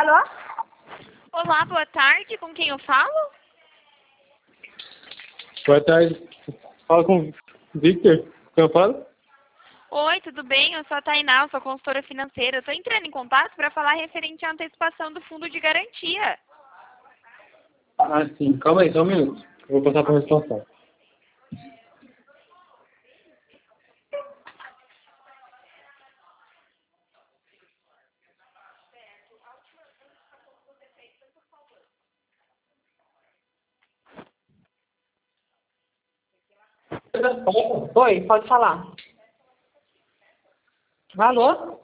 Alô? Olá, boa tarde. Com quem eu falo? Boa tarde. Fala com o Victor. Quem eu falo? Oi, tudo bem? Eu sou a Tainá, eu sou consultora financeira. Eu estou entrando em contato para falar referente à antecipação do fundo de garantia. Ah, sim. Calma aí, só um minuto. Eu vou passar para o responsável. Oi, pode falar. Alô?